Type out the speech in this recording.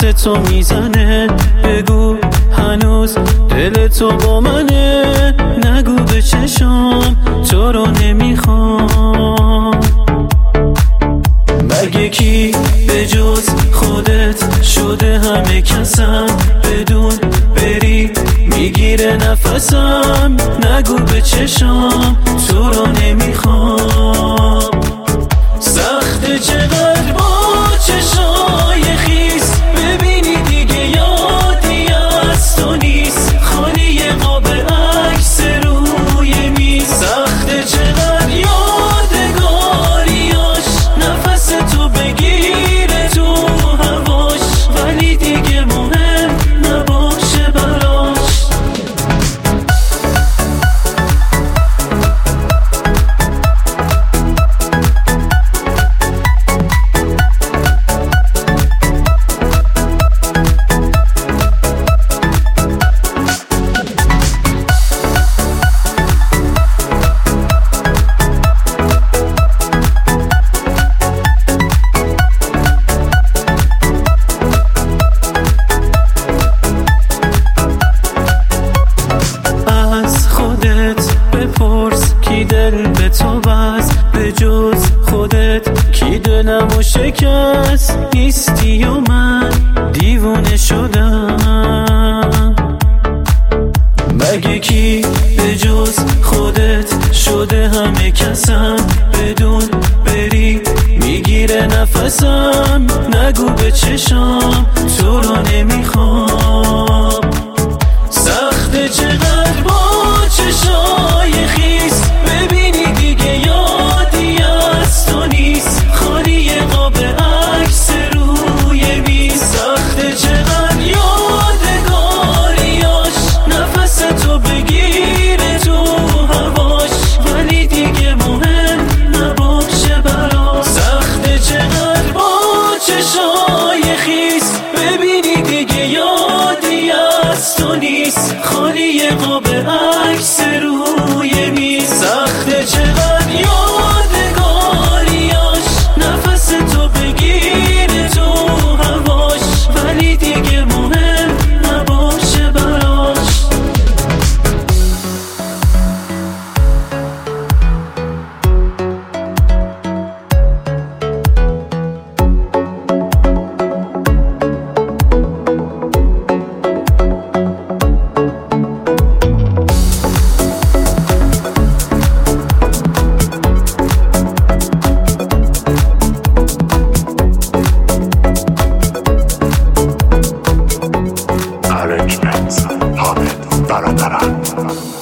تو میزنه. بگو هنوز دل تو با منه، نگو به چشام تو رو نمیخوام. مگه کی به جز خودت شده همه کسم، بدون بری میگیره نفسم، نگو به چشام تو رو نمیخوام. سخته چقدر با چشای خیس ببینی دیگه یادی از تو نیست، خالی قاب عکس روی میز. سخته چقدر یادگاریاش نفس تو بگیره تو هواش، ولی دیگه مهم نباشه براش. بپرس کی دل به تو بست، به جز خودت کی دلمو شکست. نیستی و من دیوونه شدم، مگه کی به جز خودت شده همه کسم، بدون بری میگیره نفسم، نگو به چشام تو رو نمیخوام. سخته چقدر با چشای خیس ببینی دیگه یادی از تو نیست، خالی قاب عکس روی میز. سخته چقدر یادگاریاش نفس تو بگیره تو هواش، ولی دیگه مهم نباشه براش. سخته چقدر با چشای خیس ببینی دیگه یادی از تو نیست، خالی قاب عکس روی میز. سخته چقدر یادگاریاش نفس تو بگیره تو هواش، ولی دیگه مهم نباشه براش. Arrangements, Hamid Baradara.